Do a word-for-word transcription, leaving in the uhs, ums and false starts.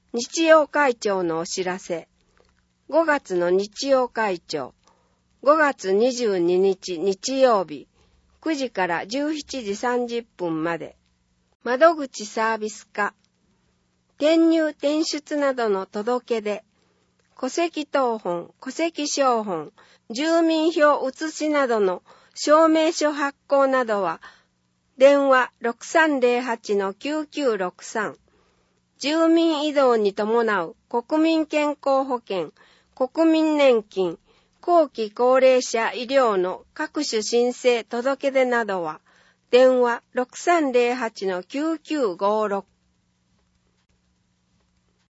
日曜会長のお知らせ。ごがつの日曜会長。ごがつにじゅうににち日曜日。くじからじゅうしちじさんじゅっぷんまで。窓口サービス課。転入転出などの届け出。戸籍謄本、戸籍抄本、住民票写しなどの証明書発行などは、電話 ろくさんぜろはちのきゅうきゅうろくさん。住民移動に伴う国民健康保険、国民年金、後期高齢者医療の各種申請届け出などは、電話 ろくさんぜろはちのきゅうきゅうごろく。